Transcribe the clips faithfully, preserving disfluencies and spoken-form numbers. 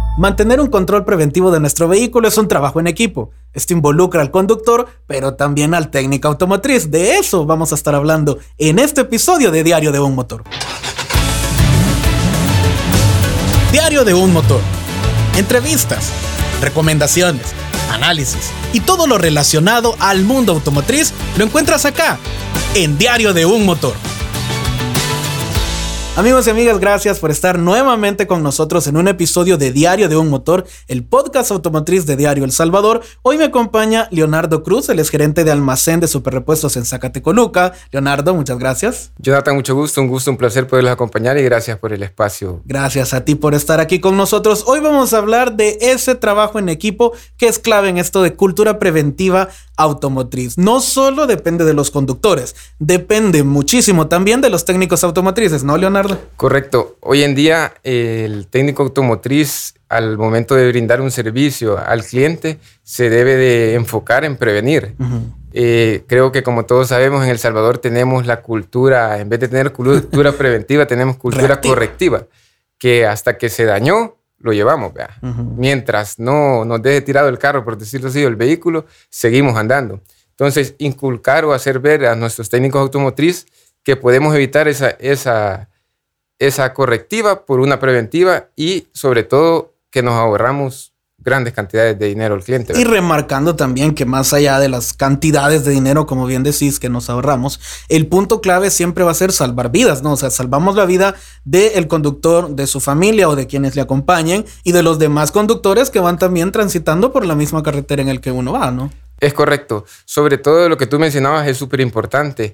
Mantener un control preventivo de nuestro vehículo es un trabajo en equipo. Esto involucra al conductor, pero también al técnico automotriz. De eso vamos a estar hablando en este episodio de Diario de un Motor. Diario de un Motor. Entrevistas, recomendaciones, análisis y todo lo relacionado al mundo automotriz lo encuentras acá, en Diario de un Motor. Amigos y amigas, gracias por estar nuevamente con nosotros en un episodio de Diario de un Motor, el podcast automotriz de Diario El Salvador. Hoy me acompaña Leonardo Cruz, él es gerente de almacén de superrepuestos en Zacatecoluca. Leonardo, muchas gracias. Jonathan, mucho gusto, un gusto, un placer poderlos acompañar y gracias por el espacio. Gracias a ti por estar aquí con nosotros. Hoy vamos a hablar de ese trabajo en equipo que es clave en esto de cultura preventiva automotriz. No solo depende de los conductores, depende muchísimo también de los técnicos automotrices, ¿no, Leonardo? Correcto. Hoy en día el técnico automotriz, al momento de brindar un servicio al cliente, se debe de enfocar en prevenir. Uh-huh. Eh, creo que, como todos sabemos, en El Salvador tenemos la cultura, en vez de tener cultura preventiva, tenemos cultura Reactiva. correctiva, que hasta que se dañó, lo llevamos, ¿verdad? Uh-huh. Mientras no nos deje tirado el carro, por decirlo así, o el vehículo, seguimos andando. Entonces, inculcar o hacer ver a nuestros técnicos automotriz que podemos evitar esa, esa, esa correctiva por una preventiva y, sobre todo, que nos ahorramos grandes cantidades de dinero al cliente, ¿verdad? Y remarcando también que más allá de las cantidades de dinero, como bien decís, que nos ahorramos, el punto clave siempre va a ser salvar vidas, ¿no? O sea, salvamos la vida del conductor, de su familia o de quienes le acompañen y de los demás conductores que van también transitando por la misma carretera en el que uno va, ¿no? Es correcto. Sobre todo lo que tú mencionabas es súper importante.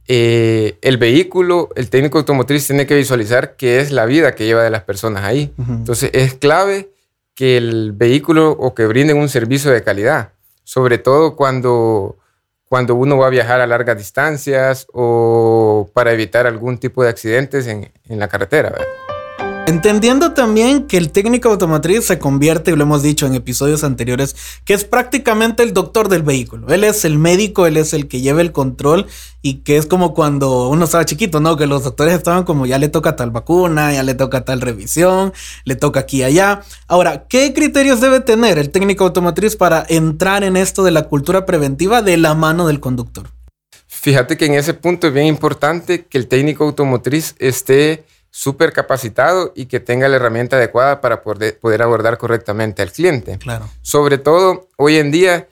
Eh, el vehículo, el técnico automotriz tiene que visualizar qué es la vida que lleva de las personas ahí. Uh-huh. Entonces, es clave que el vehículo o que brinden un servicio de calidad, sobre todo cuando, cuando uno va a viajar a largas distancias o para evitar algún tipo de accidentes en, en la carretera, ¿verdad? Entendiendo también que el técnico automotriz se convierte, y lo hemos dicho en episodios anteriores, que es prácticamente el doctor del vehículo. Él es el médico, él es el que lleva el control y que es como cuando uno estaba chiquito, ¿no? Que los doctores estaban como ya le toca tal vacuna, ya le toca tal revisión, le toca aquí y allá. Ahora, ¿qué criterios debe tener el técnico automotriz para entrar en esto de la cultura preventiva de la mano del conductor? Fíjate que en ese punto es bien importante que el técnico automotriz esté súper capacitado y que tenga la herramienta adecuada para poder, poder abordar correctamente al cliente. Claro. Sobre todo, hoy en día,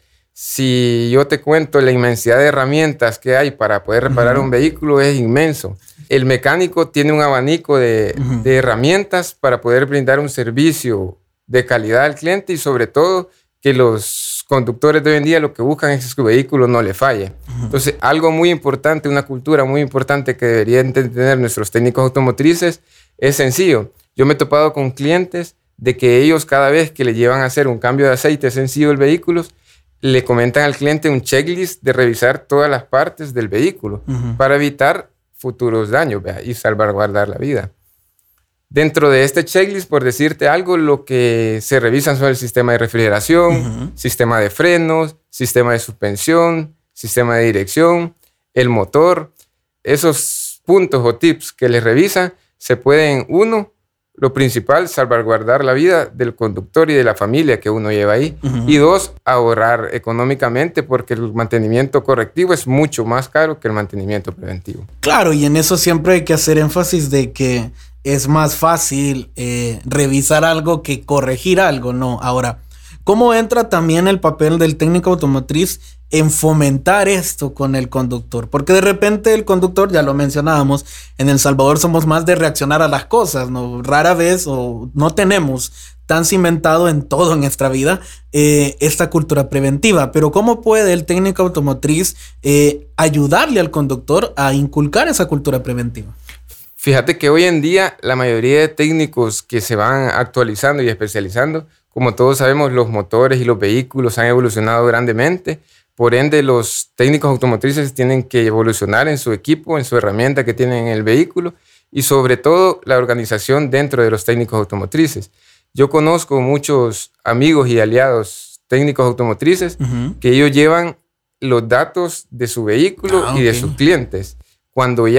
si yo te cuento la inmensidad de herramientas que hay para poder reparar uh-huh. un vehículo, es inmenso. El mecánico tiene un abanico de, uh-huh. de herramientas para poder brindar un servicio de calidad al cliente y sobre todo que los conductores de hoy en día lo que buscan es que su vehículo no le falle. Uh-huh. Entonces, algo muy importante, una cultura muy importante que deberían tener nuestros técnicos automotrices es sencillo. Yo me he topado con clientes de que ellos cada vez que le llevan a hacer un cambio de aceite sencillo del vehículo, le comentan al cliente un checklist de revisar todas las partes del vehículo uh-huh. para evitar futuros daños, ¿verdad? Y salvaguardar la vida. Dentro de este checklist, por decirte algo, lo que se revisan son el sistema de refrigeración, uh-huh. sistema de frenos, sistema de suspensión, sistema de dirección, el motor. Esos puntos o tips que les revisan se pueden, uno, lo principal, salvaguardar la vida del conductor y de la familia que uno lleva ahí. Uh-huh. Y dos, ahorrar económicamente porque el mantenimiento correctivo es mucho más caro que el mantenimiento preventivo. Claro, y en eso siempre hay que hacer énfasis de que es más fácil eh, revisar algo que corregir algo, ¿no? Ahora, ¿cómo entra también el papel del técnico automotriz en fomentar esto con el conductor? Porque de repente el conductor, ya lo mencionábamos, en El Salvador somos más de reaccionar a las cosas, ¿no? Rara vez o no tenemos tan cimentado en todo en nuestra vida eh, esta cultura preventiva. Pero ¿cómo puede el técnico automotriz eh, ayudarle al conductor a inculcar esa cultura preventiva? Fíjate que hoy en día la mayoría de técnicos que se van actualizando y especializando, como todos sabemos, los motores y los vehículos han evolucionado grandemente. Por ende, los técnicos automotrices tienen que evolucionar en su equipo, en su herramienta que tienen en el vehículo y sobre todo la organización dentro de los técnicos automotrices. Yo conozco muchos amigos y aliados técnicos automotrices uh-huh. que ellos llevan los datos de su vehículo ah, y okay. de sus clientes. Cuando ya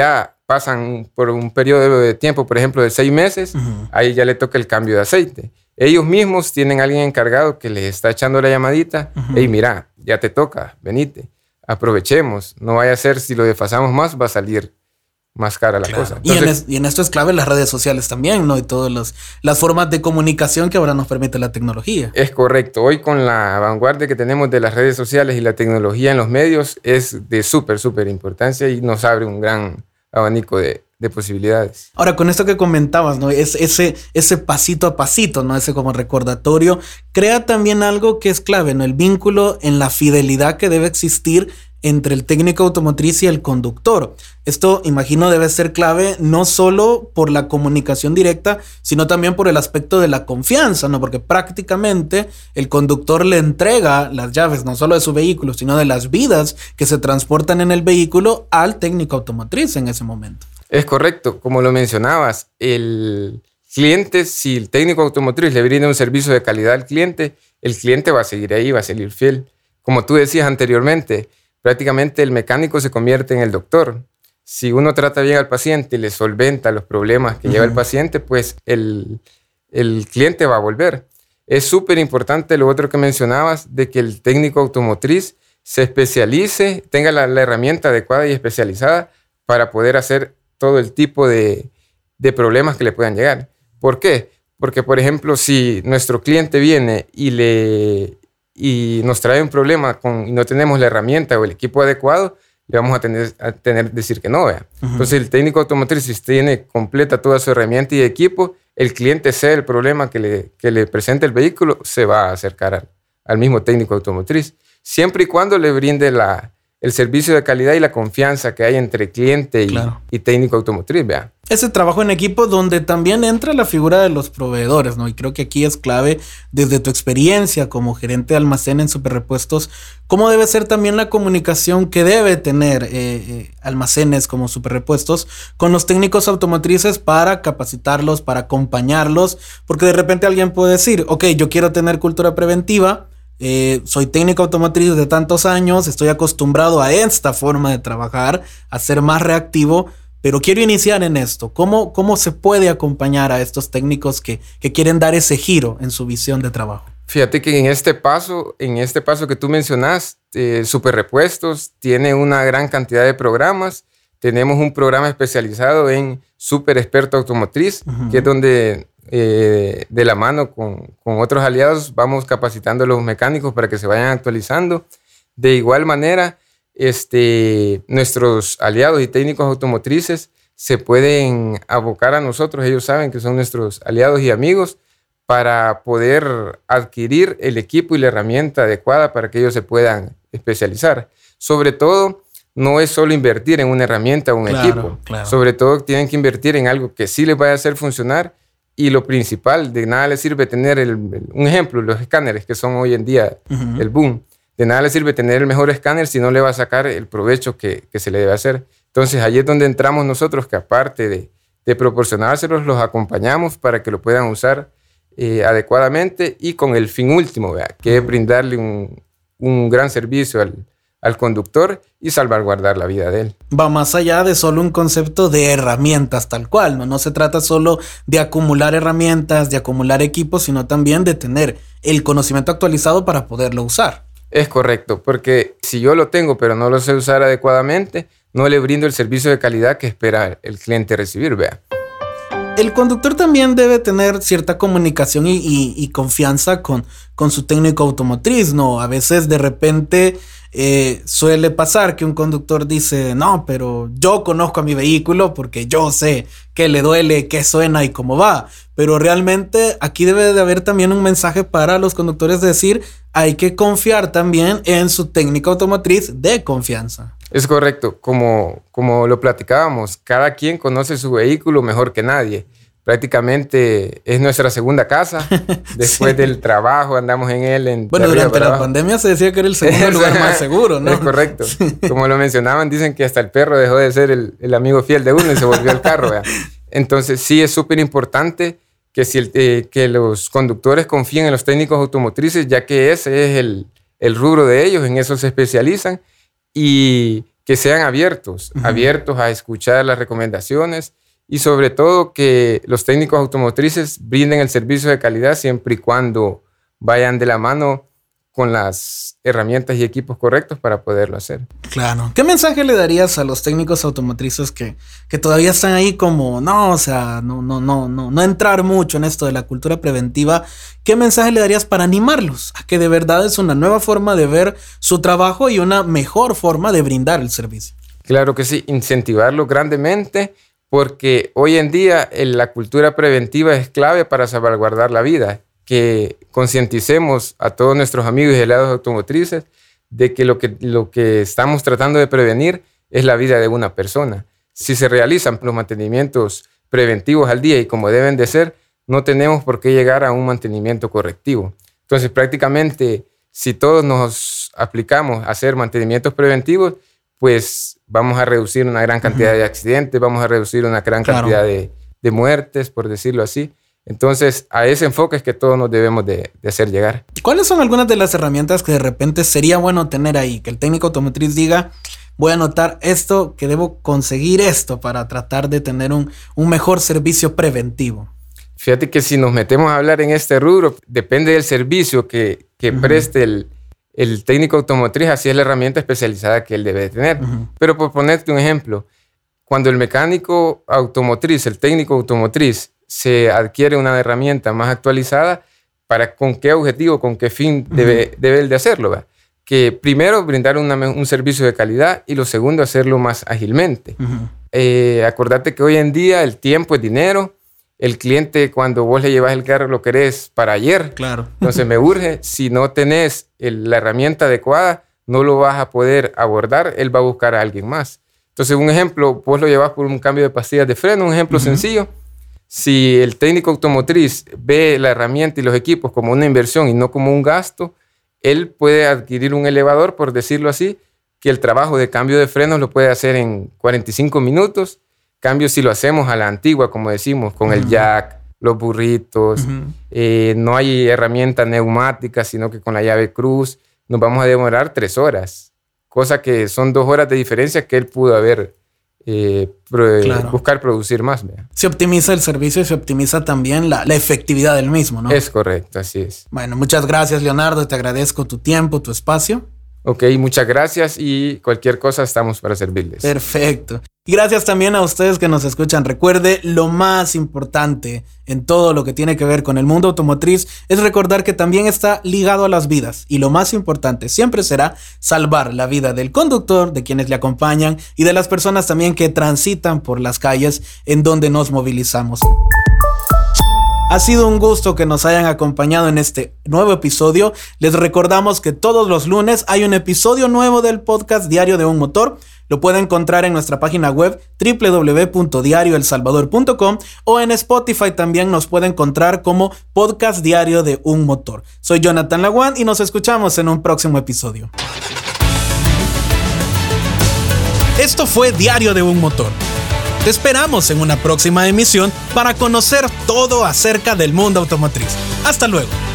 pasan por un periodo de tiempo, por ejemplo, de seis meses, uh-huh. ahí ya le toca el cambio de aceite. Ellos mismos tienen a alguien encargado que les está echando la llamadita. Uh-huh. Hey, mira, ya te toca, venite, aprovechemos. No vaya a ser, si lo desfasamos más, va a salir más cara la claro. cosa. Entonces, y, en es, y en esto es clave las redes sociales también, ¿no? Y todas las, las formas de comunicación que ahora nos permite la tecnología. Es correcto. Hoy con la vanguardia que tenemos de las redes sociales y la tecnología en los medios es de súper, súper importancia y nos abre un gran abanico de, de posibilidades. Ahora, con esto que comentabas, ¿no? Es ese, ese pasito a pasito, ¿no? Ese como recordatorio, crea también algo que es clave, ¿no? El vínculo en la fidelidad que debe existir entre el técnico automotriz y el conductor. Esto, imagino, debe ser clave no solo por la comunicación directa, sino también por el aspecto de la confianza, ¿no? Porque prácticamente el conductor le entrega las llaves no solo de su vehículo, sino de las vidas que se transportan en el vehículo al técnico automotriz en ese momento. Es correcto. Como lo mencionabas, el cliente, si el técnico automotriz le brinda un servicio de calidad al cliente, el cliente va a seguir ahí, va a seguir fiel. Como tú decías anteriormente, prácticamente el mecánico se convierte en el doctor. Si uno trata bien al paciente y le solventa los problemas que uh-huh. lleva el paciente, pues el, el cliente va a volver. Es súper importante lo otro que mencionabas, de que el técnico automotriz se especialice, tenga la, la herramienta adecuada y especializada para poder hacer todo el tipo de, de problemas que le puedan llegar. ¿Por qué? Porque, por ejemplo, si nuestro cliente viene y le... y nos trae un problema con, y no tenemos la herramienta o el equipo adecuado, le vamos a tener a tener decir que no, vea. Uh-huh. Entonces, el técnico automotriz, si tiene completa toda su herramienta y equipo, el cliente sea el problema que le, que le presente el vehículo, se va a acercar al, al mismo técnico automotriz, siempre y cuando le brinde la, el servicio de calidad y la confianza que hay entre cliente y, claro. y técnico automotriz, vea. Ese trabajo en equipo donde también entra la figura de los proveedores, ¿no? Y creo que aquí es clave, desde tu experiencia como gerente de almacén en Superrepuestos, cómo debe ser también la comunicación que debe tener eh, eh, almacenes como Superrepuestos con los técnicos automotrices para capacitarlos, para acompañarlos, porque de repente alguien puede decir, ok, yo quiero tener cultura preventiva, Eh, soy técnico automotriz de tantos años, estoy acostumbrado a esta forma de trabajar, a ser más reactivo, pero quiero iniciar en esto. ¿Cómo, cómo se puede acompañar a estos técnicos que, que quieren dar ese giro en su visión de trabajo? Fíjate que en este paso, en este paso que tú mencionas, eh, Superrepuestos tiene una gran cantidad de programas. Tenemos un programa especializado en Super Experto Automotriz, uh-huh. que es donde eh, de la mano con, con otros aliados vamos capacitando a los mecánicos para que se vayan actualizando. De igual manera, este, nuestros aliados y técnicos automotrices se pueden abocar a nosotros. Ellos saben que son nuestros aliados y amigos para poder adquirir el equipo y la herramienta adecuada para que ellos se puedan especializar. Sobre todo, no es solo invertir en una herramienta o un claro, equipo. Claro. Sobre todo tienen que invertir en algo que sí les vaya a hacer funcionar. Y lo principal, de nada les sirve tener, el, el, un ejemplo, los escáneres que son hoy en día uh-huh. el boom. De nada les sirve tener el mejor escáner si no le va a sacar el provecho que, que se le debe hacer. Entonces ahí es donde entramos nosotros, que aparte de, de proporcionárselos, los acompañamos para que lo puedan usar eh, adecuadamente y con el fin último, ¿verdad? Que es brindarle un, un gran servicio al, al conductor y salvaguardar la vida de él. Va más allá de solo un concepto de herramientas tal cual, ¿no? No se trata solo de acumular herramientas, de acumular equipos, sino también de tener el conocimiento actualizado para poderlo usar. Es correcto, porque si yo lo tengo pero no lo sé usar adecuadamente, no le brindo el servicio de calidad que espera el cliente recibir, vea. El conductor también debe tener cierta comunicación y, y, y confianza con, con su técnico automotriz, ¿no? A veces de repente eh, suele pasar que un conductor dice, no, pero yo conozco a mi vehículo porque yo sé qué le duele, qué suena y cómo va. Pero realmente aquí debe de haber también un mensaje para los conductores de decir, hay que confiar también en su técnico automotriz de confianza. Es correcto, como, como lo platicábamos, cada quien conoce su vehículo mejor que nadie. Prácticamente es nuestra segunda casa. Después sí. del trabajo andamos en él. En bueno, durante la pandemia se decía que era el segundo lugar más seguro, ¿no? Es correcto. Sí. Como lo mencionaban, dicen que hasta el perro dejó de ser el, el amigo fiel de uno y se volvió el carro, ¿verdad? Entonces sí es súper importante que, si el, eh, que los conductores confíen en los técnicos automotrices, ya que ese es el, el rubro de ellos, en eso se especializan. Y que sean abiertos, uh-huh. abiertos a escuchar las recomendaciones y sobre todo que los técnicos automotrices brinden el servicio de calidad siempre y cuando vayan de la mano con las herramientas y equipos correctos para poderlo hacer. Claro. ¿Qué mensaje le darías a los técnicos automotrices que, que todavía están ahí como, no, o sea, no, no, no, no, no entrar mucho en esto de la cultura preventiva? ¿Qué mensaje le darías para animarlos a que de verdad es una nueva forma de ver su trabajo y una mejor forma de brindar el servicio? Claro que sí, incentivarlo grandemente porque hoy en día la cultura preventiva es clave para salvaguardar la vida. Que concienticemos a todos nuestros amigos y aliados automotrices de que lo, que lo que estamos tratando de prevenir es la vida de una persona. Si se realizan los mantenimientos preventivos al día y como deben de ser, no tenemos por qué llegar a un mantenimiento correctivo. Entonces, prácticamente, si todos nos aplicamos a hacer mantenimientos preventivos, pues vamos a reducir una gran cantidad uh-huh. de accidentes, vamos a reducir una gran claro. cantidad de, de muertes, por decirlo así. Entonces, a ese enfoque es que todos nos debemos de, de hacer llegar. ¿Cuáles son algunas de las herramientas que de repente sería bueno tener ahí? Que el técnico automotriz diga, voy a anotar esto, que debo conseguir esto para tratar de tener un, un mejor servicio preventivo. Fíjate que si nos metemos a hablar en este rubro, depende del servicio que, que uh-huh. preste el, el técnico automotriz, así es la herramienta especializada que él debe de tener. Uh-huh. Pero por ponerte un ejemplo, cuando el mecánico automotriz, el técnico automotriz, se adquiere una herramienta más actualizada, ¿para con qué objetivo, con qué fin debe, uh-huh. debe de hacerlo? ¿verdad? Que primero brindar una, un servicio de calidad y lo segundo hacerlo más ágilmente. Uh-huh. Eh, acordate que hoy en día el tiempo es dinero. El cliente cuando vos le llevas el carro lo querés para ayer. Claro. Entonces me urge, si no tenés el, la herramienta adecuada, no lo vas a poder abordar, él va a buscar a alguien más. Entonces un ejemplo, vos lo llevas por un cambio de pastillas de freno, un ejemplo uh-huh. sencillo. Si el técnico automotriz ve la herramienta y los equipos como una inversión y no como un gasto, él puede adquirir un elevador, por decirlo así, que el trabajo de cambio de frenos lo puede hacer en cuarenta y cinco minutos. Cambio si lo hacemos a la antigua, como decimos, con uh-huh. el jack, los burritos, uh-huh. eh, no hay herramienta neumática, sino que con la llave cruz nos vamos a demorar tres horas. Cosa que son dos horas de diferencia que él pudo haber Eh, pro, claro. buscar producir más. ¿verdad? Se optimiza el servicio y se optimiza también la, la efectividad del mismo, ¿no? Es correcto, así es. Bueno, muchas gracias, Leonardo. Te agradezco tu tiempo, tu espacio. Ok, muchas gracias y cualquier cosa estamos para servirles. Perfecto. Y gracias también a ustedes que nos escuchan. Recuerde, lo más importante en todo lo que tiene que ver con el mundo automotriz es recordar que también está ligado a las vidas. Y lo más importante siempre será salvar la vida del conductor, de quienes le acompañan y de las personas también que transitan por las calles en donde nos movilizamos. Ha sido un gusto que nos hayan acompañado en este nuevo episodio. Les recordamos que todos los lunes hay un episodio nuevo del podcast Diario de un Motor. Lo puede encontrar en nuestra página web doble u doble u doble u punto diario el salvador punto com o en Spotify también nos puede encontrar como Podcast Diario de un Motor. Soy Jonathan Laguán y nos escuchamos en un próximo episodio. Esto fue Diario de un Motor. Te esperamos en una próxima emisión para conocer todo acerca del mundo automotriz. Hasta luego.